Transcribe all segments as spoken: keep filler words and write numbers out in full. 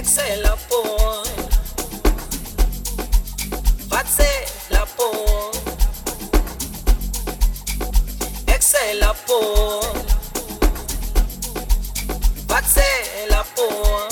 Exhale por, bate la por, exhale por, bate la por,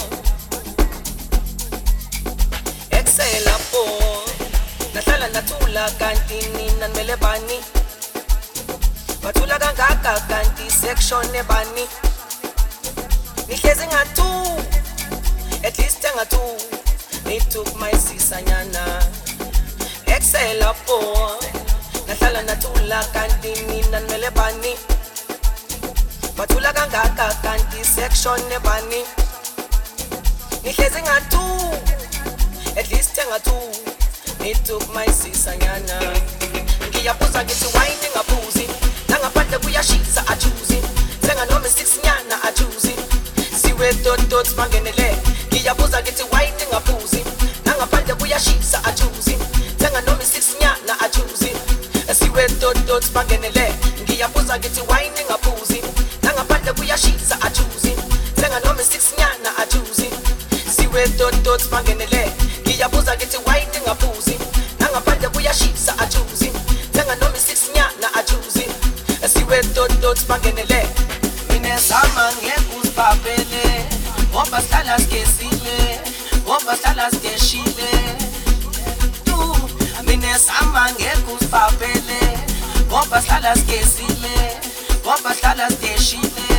exhale por. Nahlala nathula kanti nina nimele bani, bathula kangaka kanti section ebani. Nihlezi ngatu, at least ngatu. They took my sisanyana. Exhale po, nahlala nathula kanti nina nimele bani, bathula kangaka kanti section ebani. Nihlezi ngatu, at least ngatu. They took my sisanyana. Ngiyabuza ngithi wine ngaphuzi, nangaphandle kuyashisa ajuzi. Senga noma six nyana ajuzi. Siwe dot dot mangenele. Ngiyabuza ngithi wine ngaphuzi, nangaphandle kuyashisa ajuzi. Senga noma six nyana ajuzi. Siwe dot dot mangenele. Ngiyabuza ngithi wine ngaphuzi, nangaphandle kuyashisa ajuzi. Senga noma six nyana ajuzi. Siwe dot dot mangenele. Ngiyabuza ngithi wine ngaphuzi, nangaphandle kuyashisa ajuzi. Senga noma six nyana ajuzi. Siwe dot dot mangenele. Mina sama ngekuzibhabele, ngoba sihlala sigezile, ngoba sihlala sigeshile. Tu mina sama ngekuzibhabele, ngoba sihlala sigezile, ngoba sihlala sigeshile.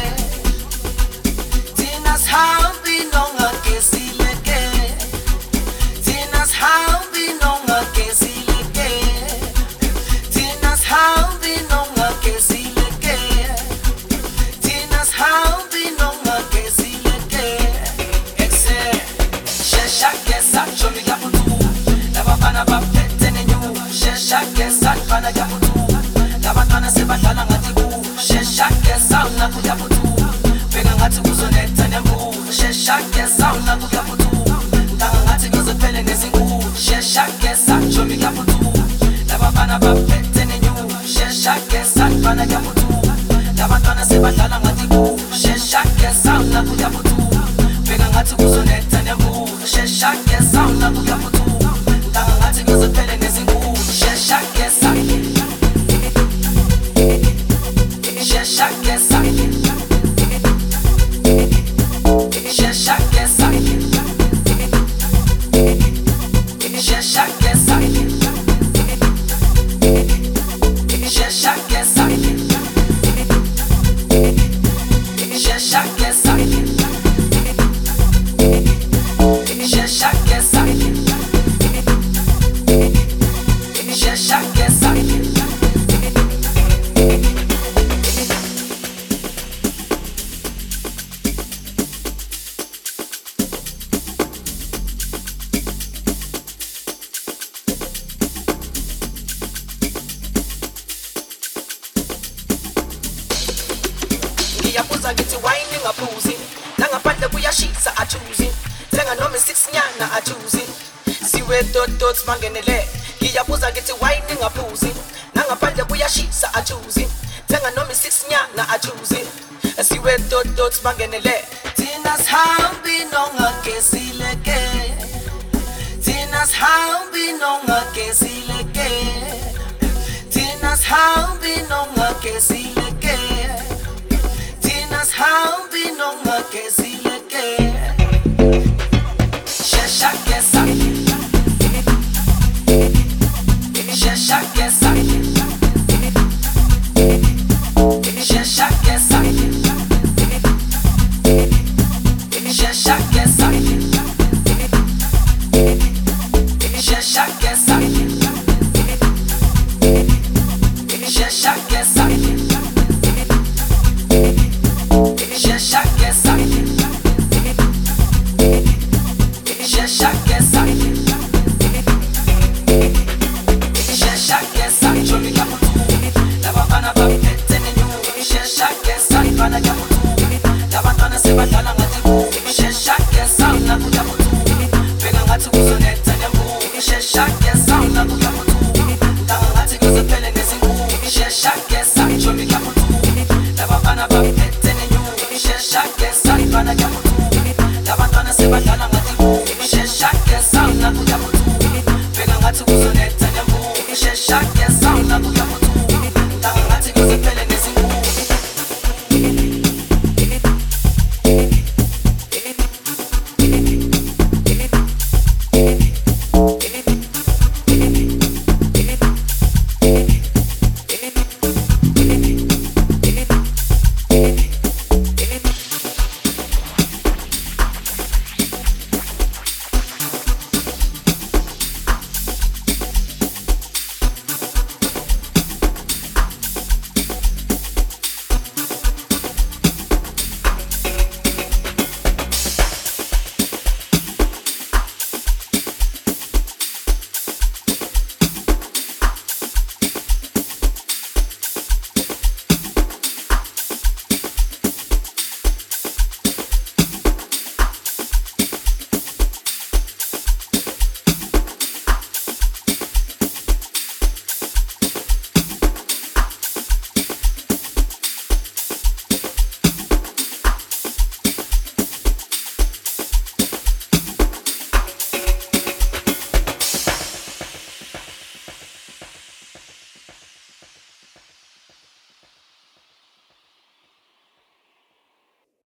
Thina sihambi nongagezile ke, thina sihambi nongagezile ke, thina sihambi nongagezile ke, thina sihambi nongagezile ke. Exhale, shesha gesa chomi yabutu, labafana baphethe nenyu. Shesha gesa fana yabutu, labantwana sebadlala ngathi ku. Shesha gesa unaku yabutu, bheka ngathi kuzonetha nembu. Shesha gesa unaku yabutu, ntanga ngathi kuzophele nezingu. Shesha gesa chomi yabutu, labafana baphethe nenyu. Shesha gesa fana yabutu, labantwana sebadlala ngathi ku. Shesha gesa unaku yabutu, bheka ngathi kuzonetha nembu. Shesha gesa unaku yabutu, ntanga ngathi kuzophele nezingu. Shesha gesa, shesha gesa, shesha gesa, shesha gesa, shesha gesa, shesha gesa, shesha gesa, shesha gesa. Ngiyabuza ngithi wine ngaphuzi, nangaphandle kuyashisa ajuzi. Senga noma six nyana ajuzi. Siwe dot dot mangenele. Ngiyabuza ngithi wine ngaphuzi, nangaphandle kuyashisa ajuzi. Senga noma six nyana ajuzi. Siwe dot dot mangenele. Thina sihambi nongagezile ke, thina sihambi nongagezile ke, thina sihambi nongagezile ke, thina sihambi nongagezile ke. Shesha gesa, shesha gesa, shesha gesa, shesha